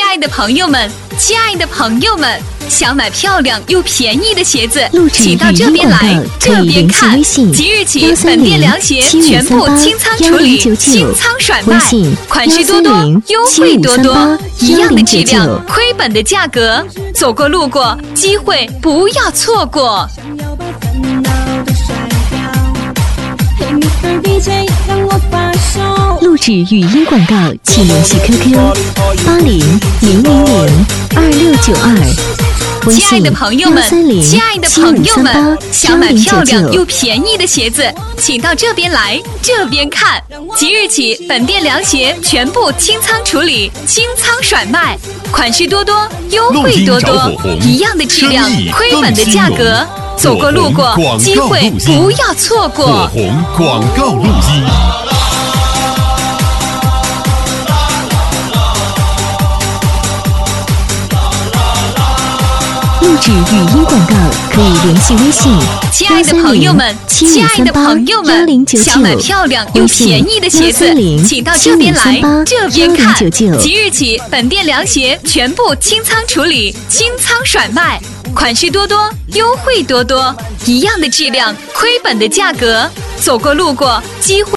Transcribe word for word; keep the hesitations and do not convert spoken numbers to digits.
爱的朋友们，亲爱的朋友们，想买漂亮又便宜的鞋子，请到这边来，这边看。即日起，本店凉鞋全部清仓处理，清仓甩卖，款式多多，优惠多多，一样的质量，亏本的价格，走过路过，机会不要错过。 录制语音广告，请联系 Q Q 八零零零零二六九二。 亲爱的朋友们，亲爱的朋友们，想买漂亮又便宜的鞋子，请到这边来，这边看。即日起，本店凉鞋全部清仓处理，清仓甩卖，款式多多，优惠多多，一样的质量，亏本的价格，走过路过，机会不要错过。 火红广告录音。 录制语音广告可以联系微信。 亲爱的朋友们，亲爱的朋友们，想买漂亮又便宜的鞋子，请到这边来，这边看。即日起，本店凉鞋全部清仓处理，清仓甩卖，款式多多，优惠多多，一样的质量，亏本的价格，走过路过，机会。